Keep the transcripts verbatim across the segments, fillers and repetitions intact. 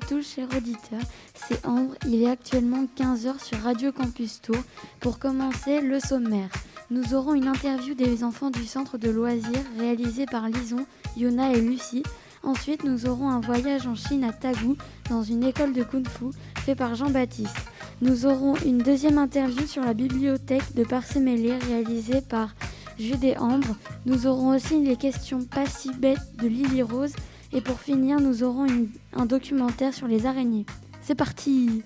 tous, chers auditeurs, c'est Ambre. Il est actuellement quinze heures sur Radio Campus Tours. Pour commencer, le sommaire. Nous aurons une interview des enfants du centre de loisirs réalisée par Lison, Yona et Lucie. Ensuite, nous aurons un voyage en Chine à Tagou, dans une école de Kung-Fu, fait par Jean-Baptiste. Nous aurons une deuxième interview sur la bibliothèque de Parcé-Mêlé, réalisée par Jude et Ambre. Nous aurons aussi les questions pas si bêtes de Lily Rose. Et pour finir, nous aurons une, un documentaire sur les araignées. C'est parti!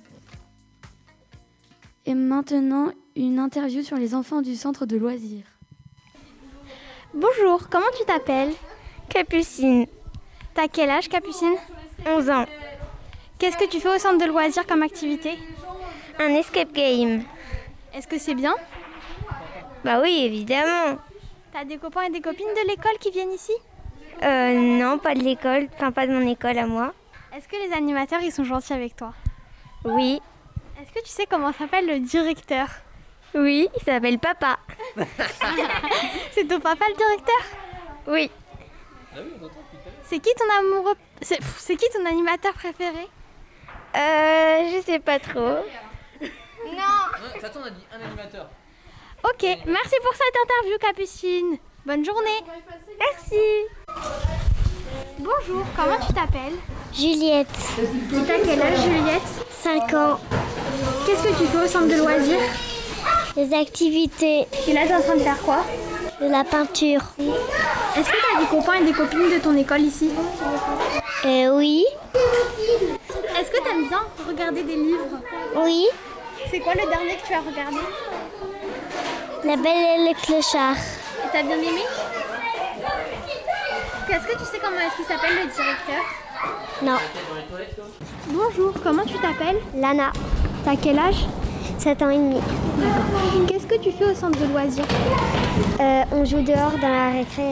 Et maintenant, une interview sur les enfants du centre de loisirs. Bonjour, comment tu t'appelles? Capucine. T'as quel âge, Capucine? onze ans. Qu'est-ce que tu fais au centre de loisirs comme activité? Un escape game. Est-ce que c'est bien? Bah oui, évidemment. T'as des copains et des copines de l'école qui viennent ici? Euh, non, pas de l'école, enfin pas de mon école à moi. Est-ce que les animateurs, ils sont gentils avec toi? Oui. Est-ce que tu sais comment s'appelle le directeur? Oui, il s'appelle Papa. C'est ton papa le directeur? Oui. C'est qui ton amoureux... C'est, c'est qui ton animateur préféré? Euh, je sais pas trop. Non. Attends, on a dit un animateur. Ok, merci pour cette interview, Capucine. Bonne journée. Merci. Bonjour, comment tu t'appelles? Juliette. T'as quel âge, Juliette? cinq ans. Qu'est-ce que tu fais au centre de loisirs? Les activités. Et là, t'es en train de faire quoi? De la peinture. Est-ce que t'as des copains et des copines de ton école ici? Euh, oui. Est-ce que t'aimes bien regarder des livres? Oui. C'est quoi le dernier que tu as regardé? La Belle et le Clochard. Et t'as bien aimé? Est-ce que tu sais comment est-ce qu'il s'appelle le directeur? Non. Bonjour, comment tu t'appelles? Lana. T'as quel âge? sept ans et demi. Qu'est-ce que tu fais au centre de loisirs? Euh, on joue dehors dans la récré.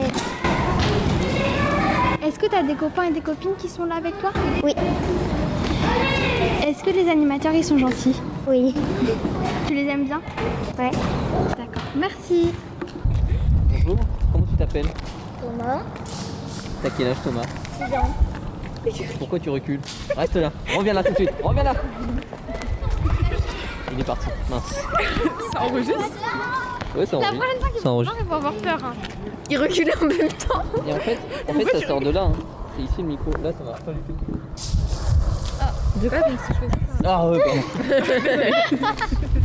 Est-ce que t'as des copains et des copines qui sont là avec toi? Oui. Est-ce que les animateurs ils sont gentils? Oui. Tu les aimes bien? Ouais. D'accord, merci. Bonjour, comment tu t'appelles? Thomas. T'as quel âge, Thomas? six ans. Pourquoi tu recules? Reste là, reviens là tout de suite, reviens là. Il est parti, mince. Ça enregistre? Ouais, ça La enregistre. prochaine fois qu'il Ça va enregistre. il faut avoir peur. Hein. Il reculait en même temps. Et en fait, en fait ça sort de là. Hein. C'est ici le micro. Là, ça marche pas du tout. De quoi donc si je fais ça? Ah ouais, pardon.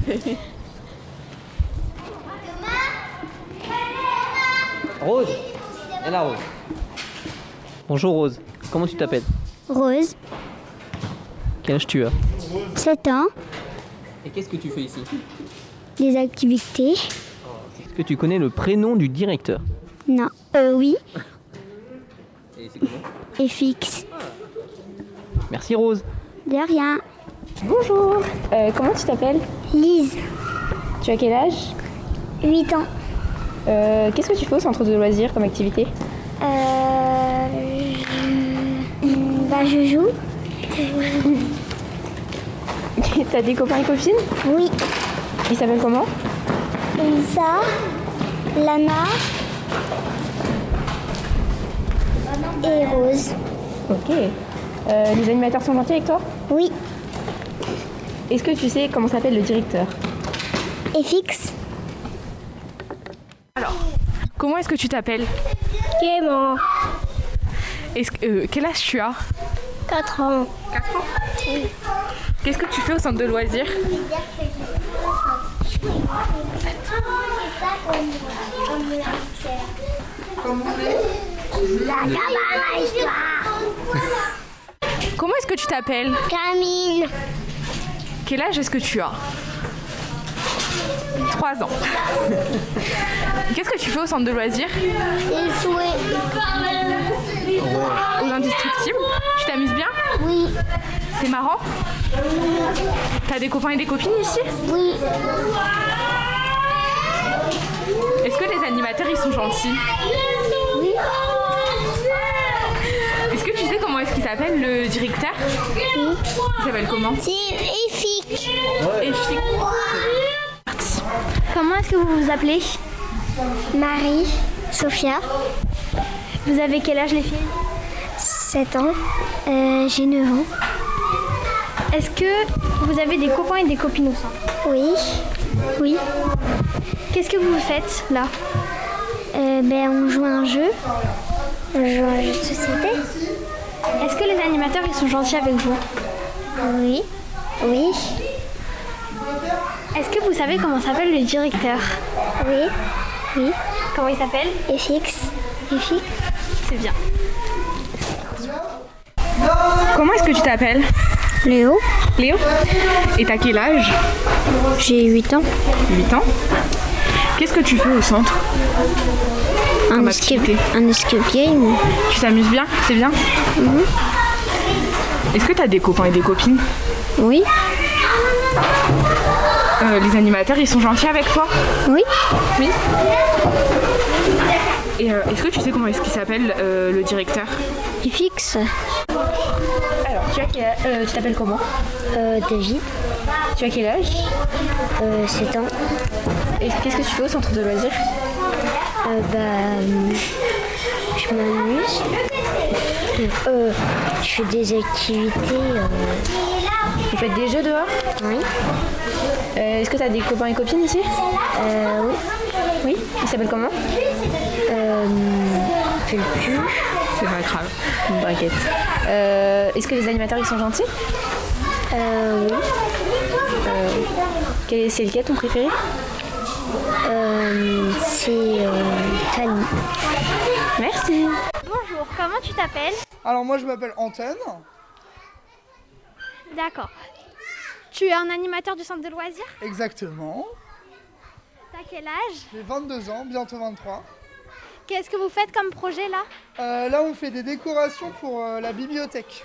Rose. Elle là, Rose. Bonjour Rose. Comment tu t'appelles? Rose. Quel âge tu as? sept ans. Et qu'est-ce que tu fais ici? Les activités. Est-ce que tu connais le prénom du directeur? Non. Euh, oui. Et c'est comment? Et fixe. Merci Rose. De rien. Bonjour. Euh, comment tu t'appelles? Lise. Tu as quel âge? huit ans. Euh, qu'est-ce que tu fais au centre de loisirs comme activité? Euh... je- Bah, je joue. T'as des copains et copines? Oui. Ils s'appellent comment? Elsa. Lana. Et Rose. Ok. Euh, les animateurs sont gentils avec toi? Oui. Est-ce que tu sais comment s'appelle le directeur? Et fixe. Alors, comment est-ce que tu t'appelles? Clément. Est-ce que, euh, quel âge tu as? quatre ans. quatre ans? Oui. Qu'est-ce que tu fais au centre de loisirs? Comment est-ce que tu t'appelles? Camille. Quel âge est-ce que tu as? trois ans. Qu'est-ce que tu fais au centre de loisirs? Et jouer. Aux Indestructibles? Tu t'amuses bien? Oui. C'est marrant? T'as des copains et des copines ici? Oui. Est-ce que les animateurs ils sont gentils? Oui. Est-ce que tu sais comment est-ce qu'il s'appelle le directeur? Oui. Il s'appelle comment? C'est épique. Effic. Comment est-ce que vous vous appelez? Marie. Sophia. Vous avez quel âge les filles? sept ans. Euh, j'ai neuf ans. Est-ce que vous avez des copains et des copines au centre? Oui. Oui. Qu'est-ce que vous faites là? Euh, ben, on joue à un jeu. On joue à un jeu de société. Est-ce que les animateurs ils sont gentils avec vous? Oui. Oui. Est-ce que vous savez comment s'appelle le directeur? Oui. Oui. Comment il s'appelle? F X. F X. C'est bien. Comment est-ce que tu t'appelles? Léo. Léo? Et t'as quel âge? J'ai huit ans. huit ans. Qu'est-ce que tu fais au centre? Un Comme escape, activité. un escape game. Tu t'amuses bien? C'est bien? Mhm. Est-ce que t'as des copains et des copines? Oui. Euh, les animateurs, ils sont gentils avec toi? Oui. Oui. Et euh, est-ce que tu sais comment est-ce qu'il s'appelle euh, le directeur? F X. Alors, tu, as quel âge- euh, tu t'appelles comment? Euh, David. Tu as quel âge? Euh, sept ans. Et qu'est-ce que tu fais au centre de loisirs? Euh, bah, euh, je m'amuse. Euh, je fais des activités. Euh, Vous faites des jeux dehors? oui. Euh, Est-ce que tu as des copains et copines ici? Euh, oui. Oui. Ils s'appellent comment? Euh, je fais le plus. C'est pas grave. T'inquiète. Euh, Est-ce que les animateurs ils sont gentils? Euh, oui. Euh, quel est- C'est lequel ton préféré? Euh, c'est euh, Tani. Merci. Bonjour, comment tu t'appelles? Alors moi je m'appelle Anton. D'accord. Tu es un animateur du centre de loisirs? Exactement. T'as quel âge? J'ai vingt-deux ans, bientôt vingt-trois. Qu'est-ce que vous faites comme projet là? Euh, là on fait des décorations pour euh, la bibliothèque.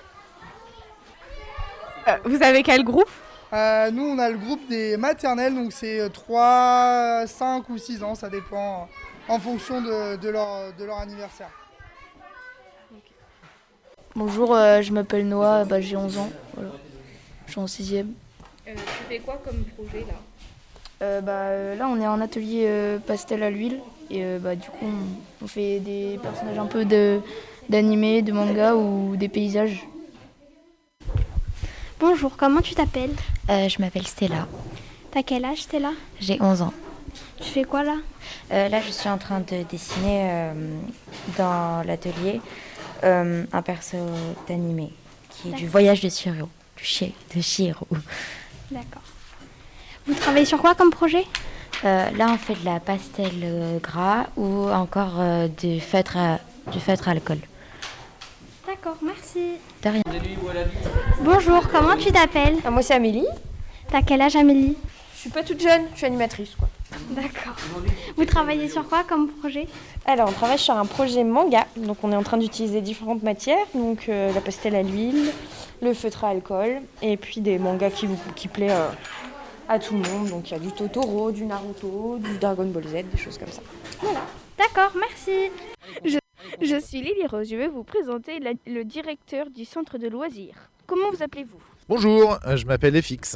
Euh, vous avez quel groupe? Euh, nous on a le groupe des maternelles, donc c'est trois, cinq ou six ans, ça dépend en fonction de, de, leur, de leur anniversaire. Bonjour, euh, je m'appelle Noah, bah, j'ai onze ans, voilà. Je suis en sixième. Euh, tu fais quoi comme projet là? Euh, bah, euh, là, on est en atelier euh, pastel à l'huile et euh, bah, du coup, on, on fait des personnages un peu de, d'animé, de manga ou des paysages. Bonjour, comment tu t'appelles? Euh, je m'appelle Stella, T'as quel âge Stella? j'ai onze ans. Tu fais quoi là? Euh, là, je suis en train de dessiner euh, dans l'atelier euh, un perso d'animé qui est du D'accord. voyage de Chihiro. Du chi- de Chihiro. D'accord. Vous travaillez sur quoi comme projet? Euh, là, on fait de la pastel euh, gras ou encore euh, du feutre à, du feutre à alcool. D'accord, merci. De rien. Bonjour, comment tu t'appelles? Ah, moi c'est Amélie. T'as quel âge Amélie? Je suis pas toute jeune, je suis animatrice quoi. D'accord. Vous travaillez sur quoi comme projet? Alors, on travaille sur un projet manga. Donc, on est en train d'utiliser différentes matières. Donc, euh, la pastel à l'huile, le feutre à alcool, et puis des mangas qui, vous- qui plaisent euh, à tout le monde. Donc, il y a du Totoro, du Naruto, du Dragon Ball Z, des choses comme ça. Voilà. D'accord, merci. Je suis Lily Rose, je vais vous présenter la- le directeur du centre de loisirs. Comment vous appelez-vous? Bonjour, euh, je m'appelle F X.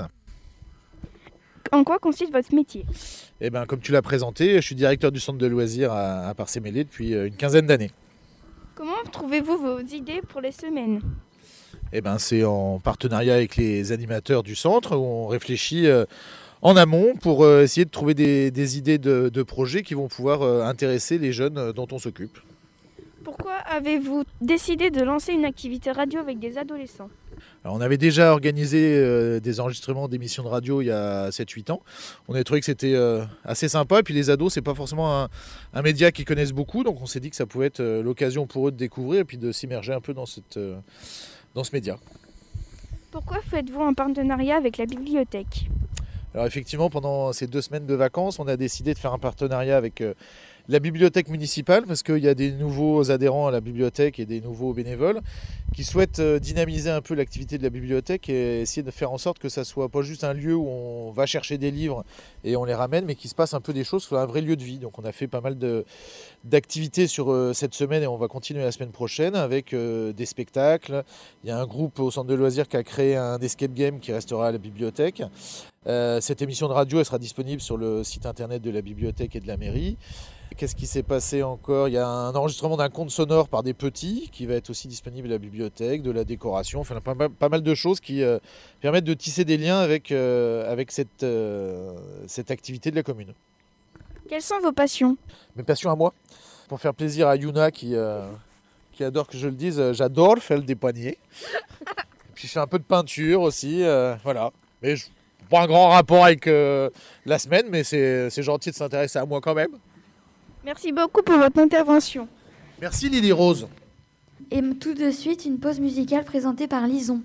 En quoi consiste votre métier? Eh ben, comme tu l'as présenté, je suis directeur du centre de loisirs à, à Parcé-Mêlée depuis euh, une quinzaine d'années. Comment trouvez-vous vos idées pour les semaines? Eh ben, c'est en partenariat avec les animateurs du centre où on réfléchit euh, en amont pour euh, essayer de trouver des, des idées de, de projets qui vont pouvoir euh, intéresser les jeunes euh, dont on s'occupe. Pourquoi avez-vous décidé de lancer une activité radio avec des adolescents? Alors, on avait déjà organisé euh, des enregistrements d'émissions de radio il y a sept huit ans. On a trouvé que c'était euh, assez sympa. Et puis les ados, c'est pas forcément un, un média qu'ils connaissent beaucoup. Donc on s'est dit que ça pouvait être euh, l'occasion pour eux de découvrir et puis de s'immerger un peu dans, cette, euh, dans ce média. Pourquoi faites-vous un partenariat avec la bibliothèque? Alors effectivement, pendant ces deux semaines de vacances, on a décidé de faire un partenariat avec euh, la bibliothèque municipale parce qu'il y a des nouveaux adhérents à la bibliothèque et des nouveaux bénévoles qui souhaitent euh, dynamiser un peu l'activité de la bibliothèque et essayer de faire en sorte que ça soit pas juste un lieu où on va chercher des livres et on les ramène, mais qu'il se passe un peu des choses sur un vrai lieu de vie. Donc on a fait pas mal de, d'activités sur euh, cette semaine et on va continuer la semaine prochaine avec euh, des spectacles. Il y a un groupe au centre de loisirs qui a créé un escape game qui restera à la bibliothèque. Euh, cette émission de radio elle sera disponible sur le site internet de la bibliothèque et de la mairie. Qu'est-ce qui s'est passé encore ? Il y a un enregistrement d'un conte sonore par des petits qui va être aussi disponible à la bibliothèque, de la décoration, enfin pas mal, pas mal de choses qui euh, permettent de tisser des liens avec, euh, avec cette, euh, cette activité de la commune. Quelles sont vos passions ? Mes passions à moi, pour faire plaisir à Yuna qui, euh, qui adore que je le dise, euh, j'adore faire des poignets. Et puis je fais un peu de peinture aussi, euh, voilà. Mais je, pas un grand rapport avec euh, la semaine, mais c'est, c'est gentil de s'intéresser à moi quand même. Merci beaucoup pour votre intervention. Merci Lily Rose. Et tout de suite, une pause musicale présentée par Lison.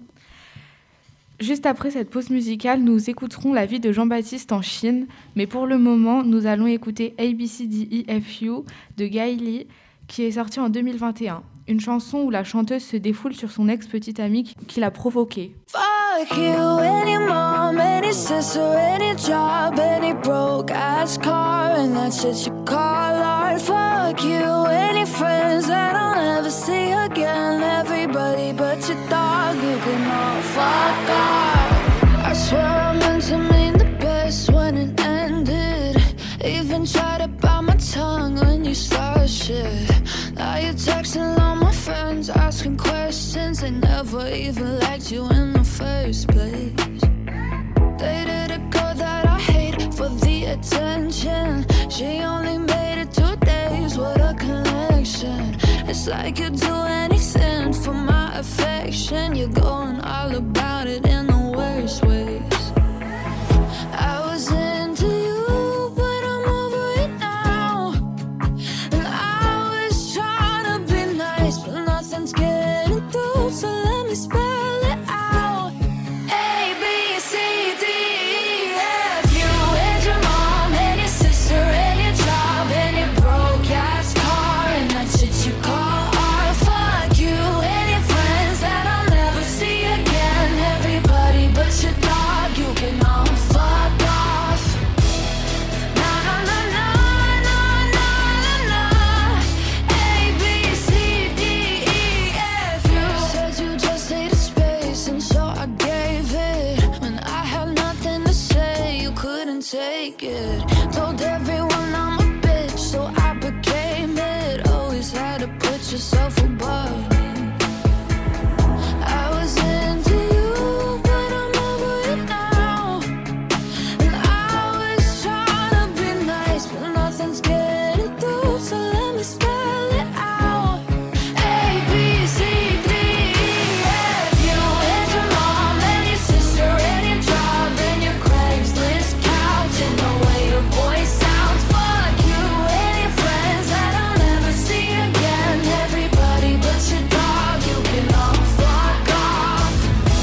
Juste après cette pause musicale, nous écouterons la vie de Jean-Baptiste en Chine. Mais pour le moment, nous allons écouter A B C D E F U de Gai Li, qui est sorti en deux mille vingt et un. Une chanson où la chanteuse se défoule sur son ex-petite amie qui l'a provoquée. Fuck you, any mom, any sister, any job, any broke ass car, and that shit you call art. Fuck you, any friends that I'll never see again, everybody but your dog, you can all fuck off. I swear I meant to mean the best when it ended, even tried to bite my tongue when you started shit. Now you're texting all my friends, asking questions, they never even liked you in the first place. Dated a girl that I hate for the attention, she only made it two days, what a connection. It's like you'd do anything for my affection, you're going all about it in the worst ways. I was into you, but I'm over it now, and I was trying to be nice, but nothing's getting through, so let me spell it out. A, B, C, D, E, F, you and your mom, and your sister, and your job, and your broke ass car, and that shit you call art. Fuck you and your friends that I'll never see again, everybody but your dog, you can all fuck off. Na na na na na na na na. A, B, C, D, E, F, you said you just needed space, and so I gave it. When I had nothing to say, you couldn't take it. Told everyone I'm a bitch, so I became it. Always had to put yourself above me. I was into you, but I'm over it now, and I was trying to be nice, but nothing's getting through, so let me spell it out. A, B, C, D, E, F, you and your mom, and your sister, and your job, and your Craigslist couch, and the way your voice sounds. Fuck you and your friends that I'll never see again, everybody but your dog, you can all fuck off.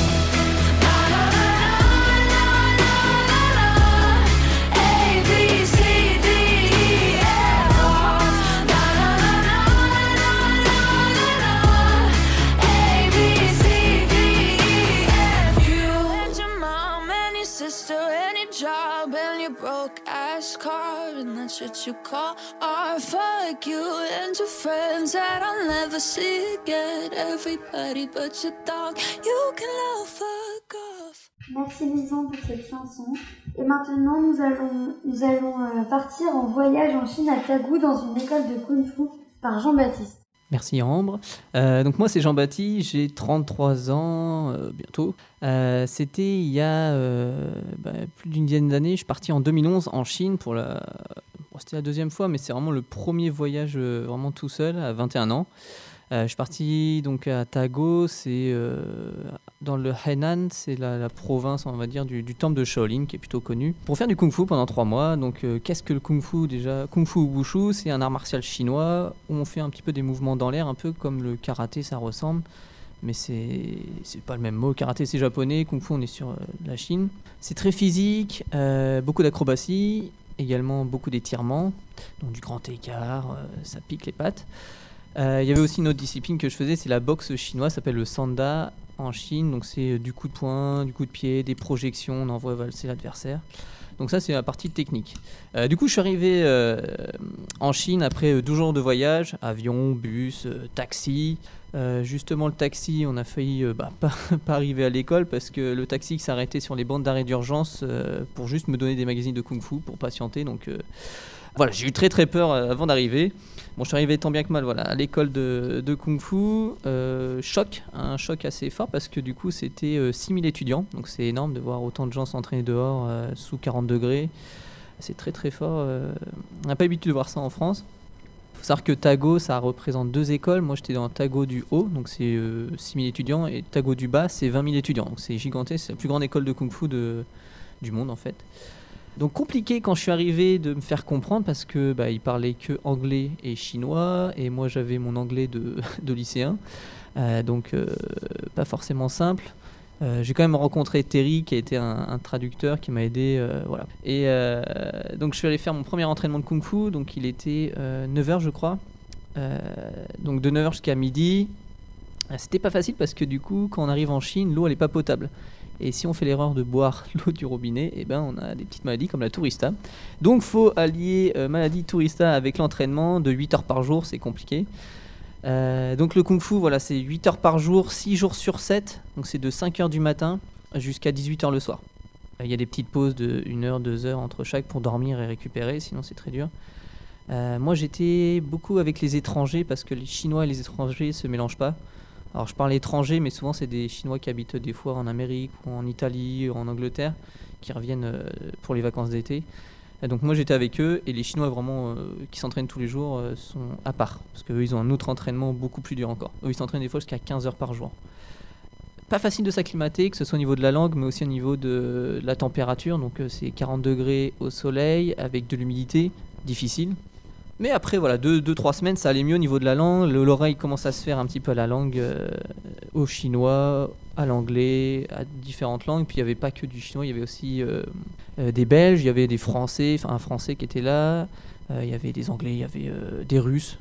Na na na na na na na. A, B, C, D, E, F, off. Na na na na na na na. A, B, C, D, E, F, you and your mom, and your sister, and your job, and your broke ass car, and that shit you call art. Fuck you and your friends that I'll never see again, everybody but your dog, you can all fuck off. Merci Lison pour cette chanson. Et maintenant, nous allons, nous allons euh, partir en voyage en Chine à Tagou dans une école de Kung Fu par Jean-Baptiste. Merci Ambre. Euh, donc moi c'est Jean-Baptiste, j'ai trente-trois ans euh, bientôt. Euh, c'était il y a euh, bah, plus d'une dizaine d'années. Je suis parti en deux mille onze en Chine pour la... Bon, c'était la deuxième fois, mais c'est vraiment le premier voyage euh, vraiment tout seul à vingt et un ans. Euh, je suis parti donc à Tago, c'est euh, dans le Hainan, c'est la, la province, on va dire, du, du temple de Shaolin, qui est plutôt connu, pour faire du kung-fu pendant trois mois. Donc, euh, qu'est-ce que le kung-fu déjà ? Kung-fu ou wushu, c'est un art martial chinois où on fait un petit peu des mouvements dans l'air, un peu comme le karaté, ça ressemble. Mais c'est, c'est pas le même mot. Karaté, c'est japonais, kung-fu, on est sur euh, la Chine. C'est très physique, euh, beaucoup d'acrobatie, également beaucoup d'étirements, donc du grand écart, euh, ça pique les pattes. Il euh, y avait aussi une autre discipline que je faisais, c'est la boxe chinoise, ça s'appelle le sanda en Chine. Donc c'est du coup de poing, du coup de pied, des projections, on envoie valser l'adversaire. Donc ça c'est la partie technique. Euh, du coup je suis arrivé euh, en Chine après douze jours de voyage, avion, bus, euh, taxi. Euh, justement le taxi, on a failli euh, bah, pas, pas arriver à l'école parce que le taxi s'arrêtait sur les bandes d'arrêt d'urgence euh, pour juste me donner des magazines de kung-fu pour patienter. Donc euh, Voilà, j'ai eu très très peur avant d'arriver. Bon, je suis arrivé tant bien que mal voilà, à l'école de, de Kung Fu. Euh, choc, un choc assez fort parce que du coup c'était euh, six mille étudiants. Donc c'est énorme de voir autant de gens s'entraîner dehors euh, sous quarante degrés. C'est très très fort. Euh, on n'a pas l'habitude de voir ça en France. Il faut savoir que Tago, ça représente deux écoles. Moi j'étais dans Tago du haut, donc c'est euh, six mille étudiants. Et Tago du bas, c'est vingt mille étudiants. Donc c'est gigantesque, c'est la plus grande école de Kung Fu de, du monde en fait. Donc compliqué quand je suis arrivé de me faire comprendre parce que bah, ils parlaient que anglais et chinois et moi j'avais mon anglais de, de lycéen, euh, donc euh, pas forcément simple. Euh, j'ai quand même rencontré Terry qui a été un, un traducteur qui m'a aidé, euh, voilà. Et euh, donc je suis allé faire mon premier entraînement de Kung Fu, donc il était euh, neuf heures je crois, euh, donc de neuf heures jusqu'à midi. C'était pas facile parce que du coup quand on arrive en Chine, l'eau elle est pas potable. Et si on fait l'erreur de boire l'eau du robinet, eh ben on a des petites maladies comme la tourista. Donc faut allier euh, maladie tourista avec l'entraînement de huit heures par jour, c'est compliqué. Euh, donc le Kung Fu, voilà, c'est huit heures par jour, six jours sur sept. Donc c'est de cinq heures du matin jusqu'à dix-huit heures le soir. Il y a des petites pauses de une heure, deux heures entre chaque pour dormir et récupérer, sinon c'est très dur. Euh, moi j'étais beaucoup avec les étrangers parce que les Chinois et les étrangers ne se mélangent pas. Alors je parle étrangers, mais souvent c'est des Chinois qui habitent des fois en Amérique ou en Italie ou en Angleterre, qui reviennent euh, pour les vacances d'été. Et donc moi j'étais avec eux et les Chinois vraiment euh, qui s'entraînent tous les jours euh, sont à part, parce qu'eux ils ont un autre entraînement beaucoup plus dur encore. Eux ils s'entraînent des fois jusqu'à quinze heures par jour. Pas facile de s'acclimater, que ce soit au niveau de la langue, mais aussi au niveau de la température. Donc euh, c'est quarante degrés au soleil avec de l'humidité, difficile. Mais après, voilà, deux, deux, trois semaines, ça allait mieux au niveau de la langue. Le, l'oreille commence à se faire un petit peu à la langue, euh, au chinois, à l'anglais, à différentes langues. Puis il n'y avait pas que du chinois, il y avait aussi euh, euh, des Belges, il y avait des Français, enfin un Français qui était là. Euh, il y avait des Anglais, il y avait euh, des Russes.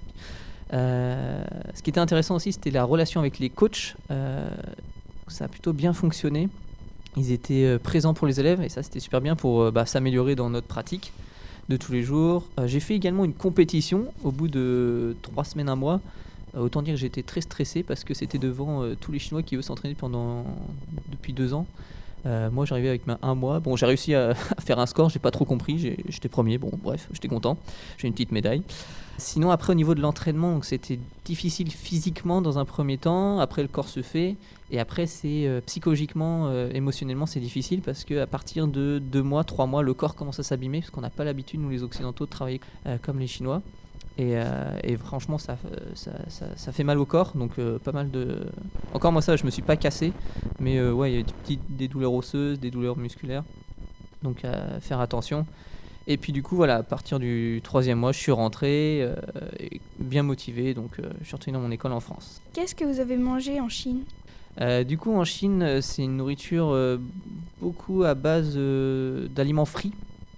Euh, ce qui était intéressant aussi, c'était la relation avec les coachs. Euh, ça a plutôt bien fonctionné. Ils étaient euh, présents pour les élèves et ça, c'était super bien pour euh, bah, s'améliorer dans notre pratique de tous les jours. Euh, j'ai fait également une compétition au bout de trois semaines, un mois. Euh, autant dire que j'étais très stressé parce que c'était devant euh, tous les Chinois qui eux s'entraînaient pendant depuis deux ans. Euh, moi j'arrivais avec ma un mois. Bon, j'ai réussi à, à faire un score, j'ai pas trop compris, j'ai, j'étais premier. Bon, bref, j'étais content. J'ai une petite médaille. Sinon, après, au niveau de l'entraînement, donc, c'était difficile physiquement dans un premier temps. Après, le corps se fait. Et après, c'est euh, psychologiquement, euh, émotionnellement, c'est difficile parce qu'à partir de deux mois, trois mois, le corps commence à s'abîmer parce qu'on n'a pas l'habitude, nous les Occidentaux, de travailler euh, comme les Chinois. Et, euh, et franchement, ça, ça, ça, ça fait mal au corps. Donc, euh, pas mal de. Encore, moi, ça, je me suis pas cassé. Mais euh, ouais, il y a des, petites, des douleurs osseuses, des douleurs musculaires. Donc, à faire attention. Et puis du coup, voilà, à partir du troisième mois, je suis rentré, euh, bien motivé, donc euh, je suis retourné dans mon école en France. Qu'est-ce que vous avez mangé en Chine ? euh, Du coup, en Chine, c'est une nourriture euh, beaucoup à base euh, d'aliments frits.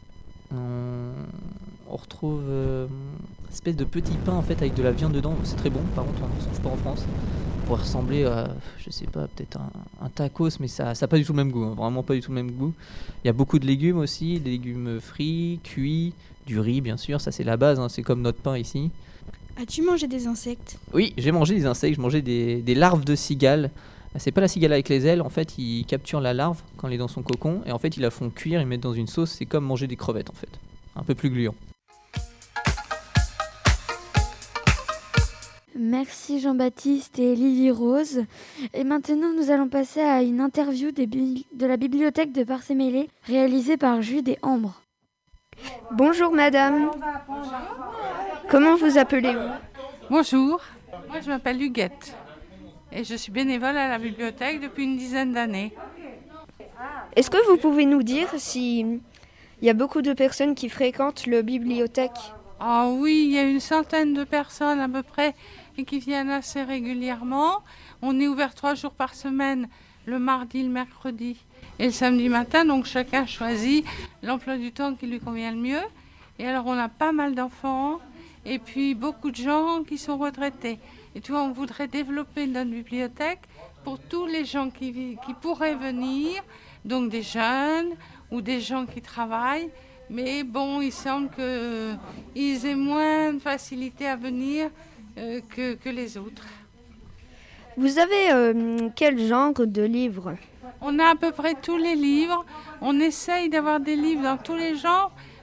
On, on retrouve euh, une espèce de petit pain en fait avec de la viande dedans. C'est très bon, par contre, on ne retrouve pas en France. Ça pourrait ressembler à, je sais pas, peut-être un, un tacos, mais ça n'a pas du tout le même goût, hein, vraiment pas du tout le même goût. Il y a beaucoup de légumes aussi, des légumes frits, cuits, du riz bien sûr, ça c'est la base, hein, c'est comme notre pain ici. As-tu mangé des insectes ? Oui, j'ai mangé des insectes, je mangeais des, des larves de cigale. C'est pas la cigale avec les ailes, en fait, ils capturent la larve quand elle est dans son cocon, et en fait ils la font cuire, ils mettent dans une sauce, c'est comme manger des crevettes en fait, un peu plus gluant. Merci Jean-Baptiste et Lily Rose. Et maintenant, nous allons passer à une interview des bi- de la bibliothèque de Parcé-Mêlé, réalisée par Jude et Ambre. Bonjour madame. Comment vous appelez-vous ? Bonjour, moi je m'appelle Huguette et je suis bénévole à la bibliothèque depuis une dizaine d'années. Est-ce que vous pouvez nous dire s'il y a beaucoup de personnes qui fréquentent la bibliothèque ? Ah oui, il y a une centaine de personnes à peu près qui viennent assez régulièrement. On est ouvert trois jours par semaine, le mardi, le mercredi et le samedi matin. Donc chacun choisit l'emploi du temps qui lui convient le mieux. Et alors on a pas mal d'enfants et puis beaucoup de gens qui sont retraités. Et tu vois, on voudrait développer notre bibliothèque pour tous les gens qui, qui pourraient venir, donc des jeunes ou des gens qui travaillent. Mais bon, il semble qu'ils aient moins de facilité à venir euh, que, que les autres. Vous avez euh, quel genre de livres ? On a à peu près tous les livres. On essaye d'avoir des livres dans tous les genres,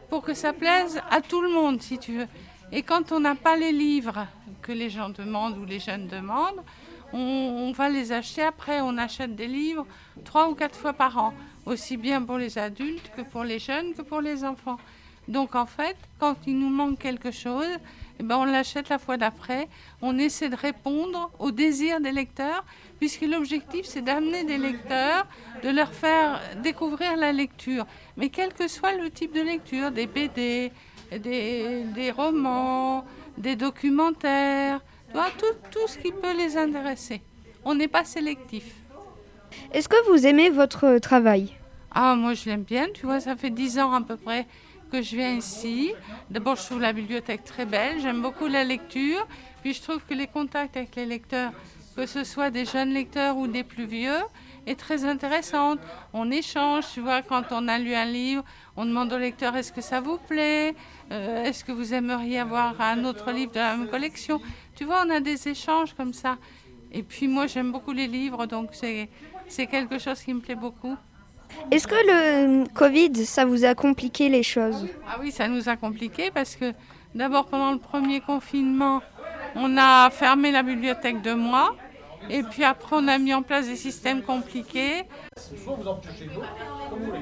pour que ça plaise à tout le monde, si tu veux. Et quand on n'a pas les livres que les gens demandent ou les jeunes demandent, on, on va les acheter après. On achète des livres trois ou quatre fois par an, aussi bien pour les adultes que pour les jeunes que pour les enfants. Donc en fait, quand il nous manque quelque chose, eh ben on l'achète la fois d'après. On essaie de répondre aux désirs des lecteurs, puisque l'objectif c'est d'amener des lecteurs, de leur faire découvrir la lecture. Mais quel que soit le type de lecture, des B D, des, des romans, des documentaires, tu vois, tout, tout ce qui peut les intéresser. On n'est pas sélectif. Est-ce que vous aimez votre travail ? Ah, moi je l'aime bien, tu vois, ça fait dix ans à peu près que je viens ici. D'abord, je trouve la bibliothèque très belle, j'aime beaucoup la lecture, puis je trouve que les contacts avec les lecteurs, que ce soit des jeunes lecteurs ou des plus vieux, est très intéressante. On échange, tu vois, quand on a lu un livre, on demande au lecteur est-ce que ça vous plaît, euh, est-ce que vous aimeriez avoir un autre livre de la même collection. Tu vois, on a des échanges comme ça. Et puis moi, j'aime beaucoup les livres, donc c'est, c'est quelque chose qui me plaît beaucoup. Est-ce que le Covid, ça vous a compliqué les choses ? Ah oui, ça nous a compliqué parce que d'abord, pendant le premier confinement, on a fermé la bibliothèque deux mois. Et puis après, on a mis en place des systèmes compliqués. Soit vous en pionchez une autre, comme vous voulez.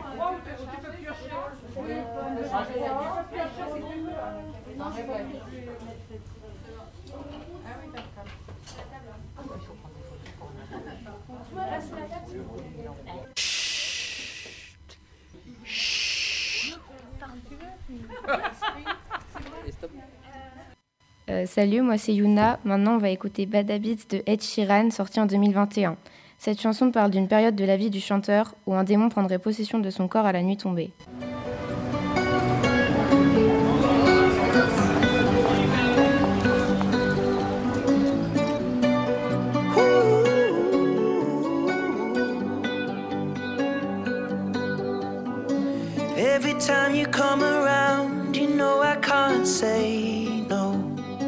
Euh, salut, moi c'est Yuna. Maintenant, on va écouter Bad Habits de Ed Sheeran, sorti en deux mille vingt et un. Cette chanson parle d'une période de la vie du chanteur où un démon prendrait possession de son corps à la nuit tombée. Every time you come around, you know I can't say no.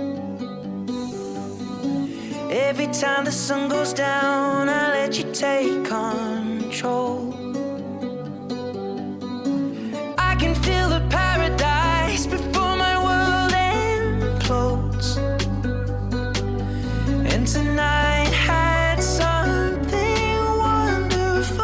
Every time the sun goes down, I let you take control. I can feel the paradise before my world implodes. And tonight had something wonderful.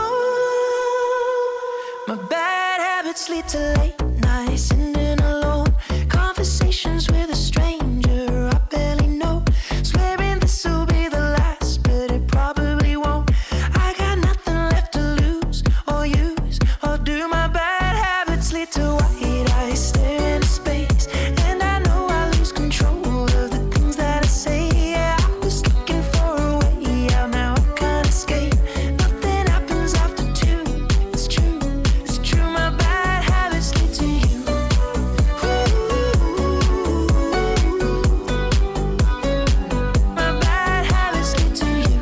My bad habits lead to late nights, sitting alone, conversations with a stranger I barely know, swearing this will be the last, but it probably won't. I got nothing left to lose or use or do. My bad habits lead to white eyes staring into space, and I know I lose control of the things that I say. Yeah, I was looking for a way out, now I can't escape. Nothing happens after two, it's true, it's true. My bad habits lead to you. My bad habits lead to you.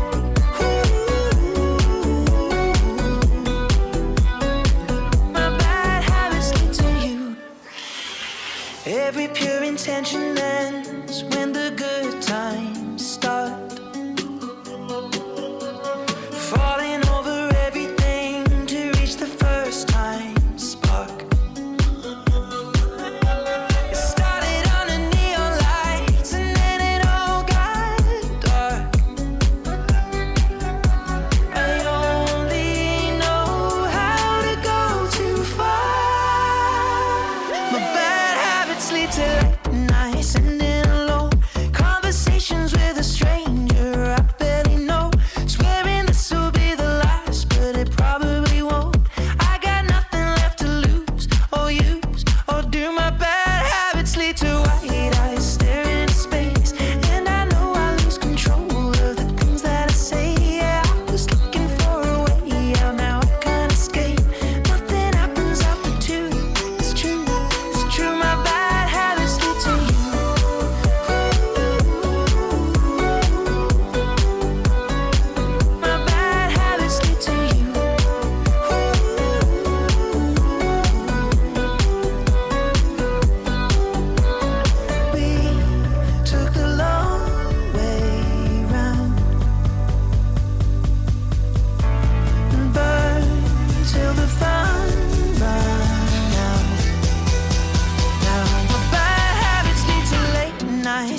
My bad habits lead to you. Every pure intention ends when the good times start. Falling over everything to reach the first time spark. It started under neon lights and then it all got dark. I only know how to go too far. My bad habits lead to late nights and then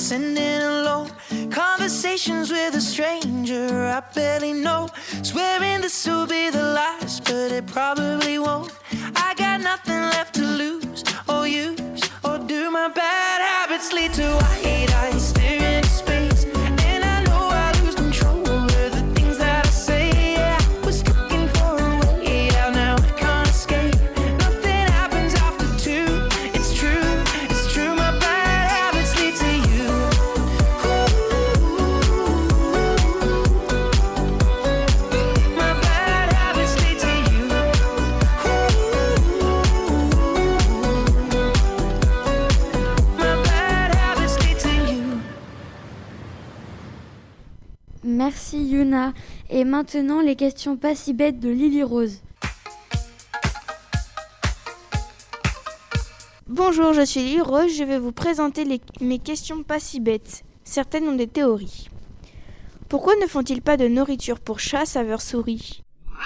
sending alone. Conversations with a stranger I barely know. Swearing this will be the last, but it probably won't. I got nothing left to lose or use, or do my bad habits lead to white eyes staring into space? And I know I lose control of the things that I say. Yeah, I was looking for a way out, now I can't escape. Nothing happens after two, it's true, it's true. My bad habits lead to you. My bad habits lead to you. My bad habits lead to you. Merci Yuna. Et maintenant, les questions pas si bêtes de Lily Rose. Bonjour, je suis Lily Rose, je vais vous présenter les- mes questions pas si bêtes. Certaines ont des théories. Pourquoi ne font-ils pas de nourriture pour chat saveur souris?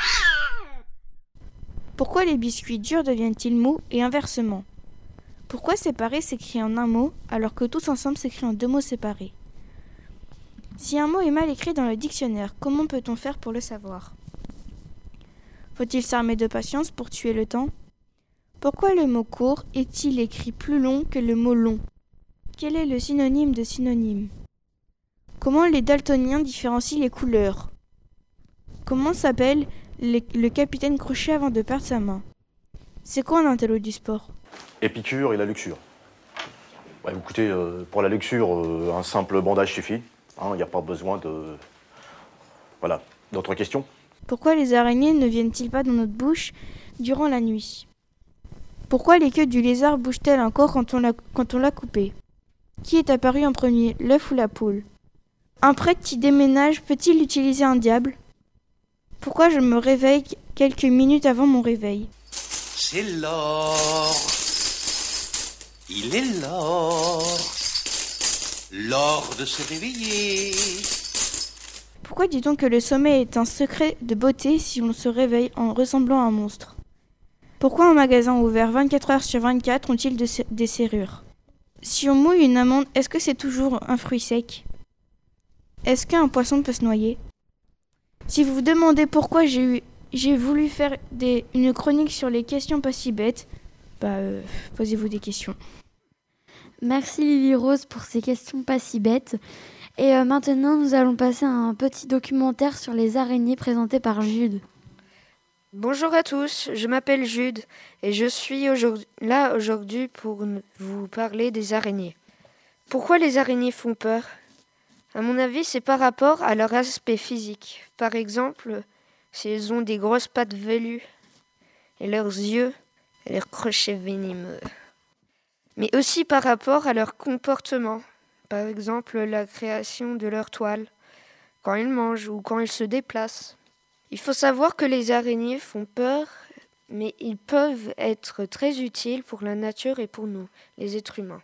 Pourquoi les biscuits durs deviennent-ils mous et inversement? Pourquoi séparer s'écrit en un mot alors que tous ensemble s'écrit en deux mots séparés? Si un mot est mal écrit dans le dictionnaire, comment peut-on faire pour le savoir? Faut-il s'armer de patience pour tuer le temps? Pourquoi le mot court est-il écrit plus long que le mot long? Quel est le synonyme de synonyme? Comment les daltoniens différencient les couleurs? Comment s'appelle les- le capitaine Crochet avant de perdre sa main? C'est quoi un intello du sport? Épicure et la luxure. Ouais, écoutez, euh, pour la luxure, euh, un simple bandage suffit. Il n'y a pas besoin de... Voilà. D'autres questions? Pourquoi les araignées ne viennent-ils pas dans notre bouche durant la nuit? Pourquoi les queues du lézard bougent-elles encore quand on l'a, quand on l'a coupé? Qui est apparu en premier, l'œuf ou la poule? Un prêtre qui déménage peut-il utiliser un diable? Pourquoi je me réveille quelques minutes avant mon réveil? C'est l'or, il est l'or, l'or de se réveiller. Pourquoi dit-on que le sommeil est un secret de beauté si on se réveille en ressemblant à un monstre? Pourquoi un magasin ouvert vingt-quatre heures sur vingt-quatre ont-ils de- des serrures? Si on mouille une amande, est-ce que c'est toujours un fruit sec? Est-ce qu'un poisson peut se noyer? Si vous vous demandez pourquoi j'ai eu, j'ai voulu faire des, une chronique sur les questions pas si bêtes, bah euh, posez-vous des questions. Merci Lily Rose pour ces questions pas si bêtes. Et euh, maintenant, nous allons passer à un petit documentaire sur les araignées présenté par Jude. Bonjour à tous, je m'appelle Jude et je suis aujourd'hui- là aujourd'hui pour n- vous parler des araignées. Pourquoi les araignées font peur? À mon avis, c'est par rapport à leur aspect physique. Par exemple, si elles ont des grosses pattes velues et leurs yeux et leurs crochets venimeux. Mais aussi par rapport à leur comportement. Par exemple, la création de leur toile, quand ils mangent ou quand ils se déplacent. Il faut savoir que les araignées font peur, mais ils peuvent être très utiles pour la nature et pour nous, les êtres humains.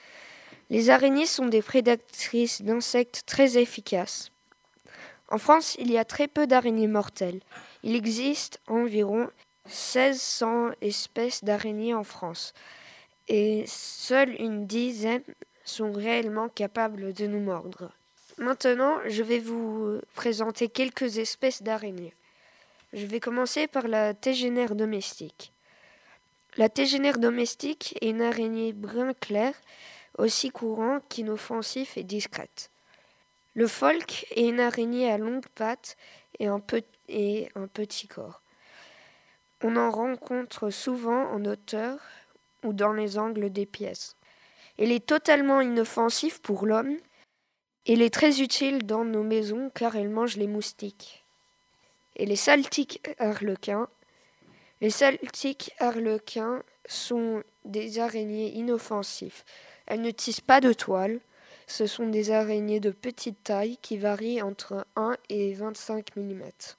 Les araignées sont des prédatrices d'insectes très efficaces. En France, il y a très peu d'araignées mortelles. Il existe environ mille six cents espèces d'araignées en France, et seule une dizaine sont réellement capables de nous mordre. Maintenant, je vais vous présenter quelques espèces d'araignées. Je vais commencer par la tégénaire domestique. La tégénaire domestique est une araignée brun clair, aussi courante qu'inoffensive et discrète. Le folk est une araignée à longues pattes et un, pe- et un petit corps. On en rencontre souvent en hauteur ou dans les angles des pièces. Elle est totalement inoffensive pour l'homme. Elle est très utile dans nos maisons car elle mange les moustiques. Et les saltiques arlequins. Les saltiques arlequins sont des araignées inoffensives. Elles ne tissent pas de toile. Ce sont des araignées de petite taille qui varient entre un et vingt-cinq millimètres.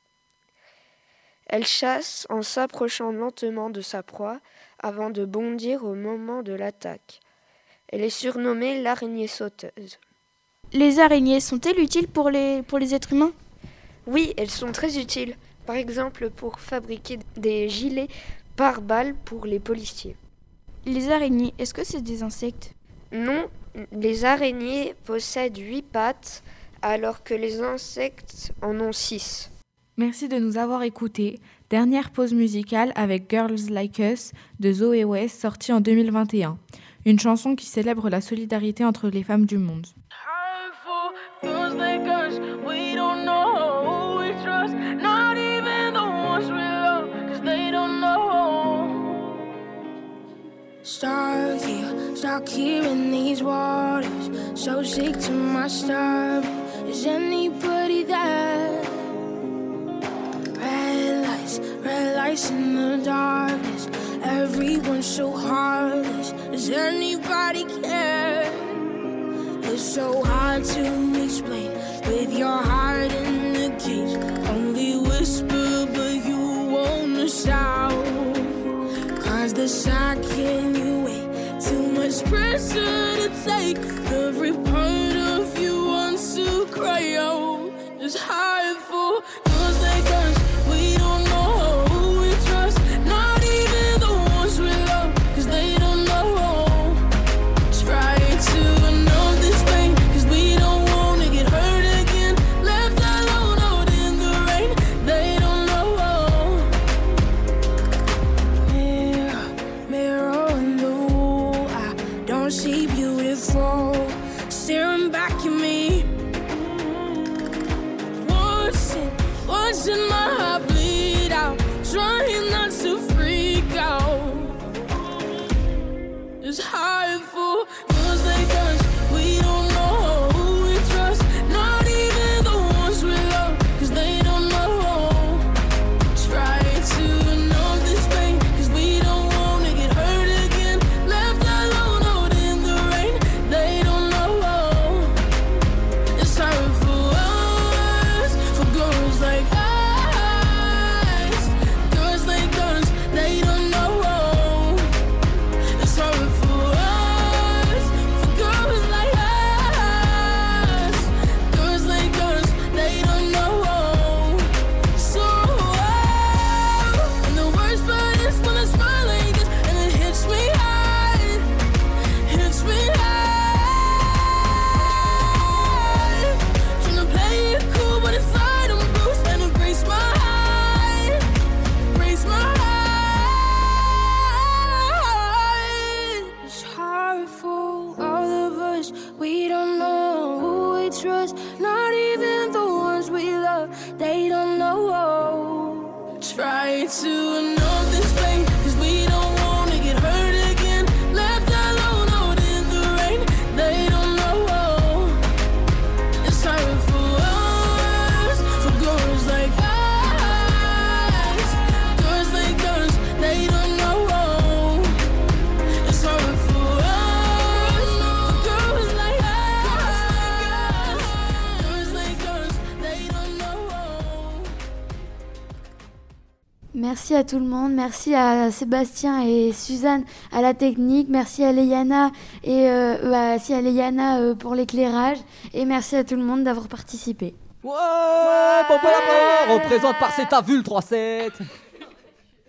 Elles chassent en s'approchant lentement de sa proie avant de bondir au moment de l'attaque. Elle est surnommée l'araignée sauteuse. Les araignées sont-elles utiles pour les, pour les êtres humains? Oui, elles sont très utiles. Par exemple, pour fabriquer des gilets pare-balles pour les policiers. Les araignées, est-ce que c'est des insectes? Non, les araignées possèdent huit pattes alors que les insectes en ont six. Merci de nous avoir écoutés. Dernière pause musicale avec Girls Like Us de Zoé West, sortie en deux mille vingt et un. Une chanson qui célèbre la solidarité entre les femmes du monde. Stuck here, stuck here in these waters, so sick to my stomach. Is anybody there? Red lights, red lights in the darkness. Everyone's so heartless. Does anybody care? It's so hard to explain with your heart in the cage. Only whisper, but you wanna shout. Cause the second you wait, too much pressure to take. Every part of you wants to cry out. It's hard for girls like us. We don't know who we trust, not even the ones we love, cause they don't know. Try to know this pain, cause we don't wanna get hurt again. Left alone out in the rain, they don't know. Mirror, mirror on the wall, I don't see beautiful staring back at me. Watching my heart bleed out, trying not to freak out. It's hard for girls like us. We don't know who we trust, not even the ones we love, cause they don't know. Try to know this pain, cause we don't wanna get hurt again. Left alone out in the rain, they don't know. It's hard for us, for girls like us. They don't know. It's hard for us, for girls like us. Girls like us, they don't know. So, oh, and the worst part is when I smile like this and it hits me hard, hits me hard. Trying to play it cool, but inside I'm bruised and it breaks my heart, breaks my heart. We don't know who we trust, not even the ones we love. They don't know. Try to know this pain, cause we don't wanna get hurt again. Left alone out in the rain, they don't know. It's hard for us, for girls like us. Girls like us, they don't know. It's hard for us. Merci à tout le monde, merci à Sébastien et Suzanne à la technique, merci à Léana et euh, merci à Léana euh, pour l'éclairage et merci à tout le monde d'avoir participé. Ouais, bon, bon, bon, représente par cet avul trois sept.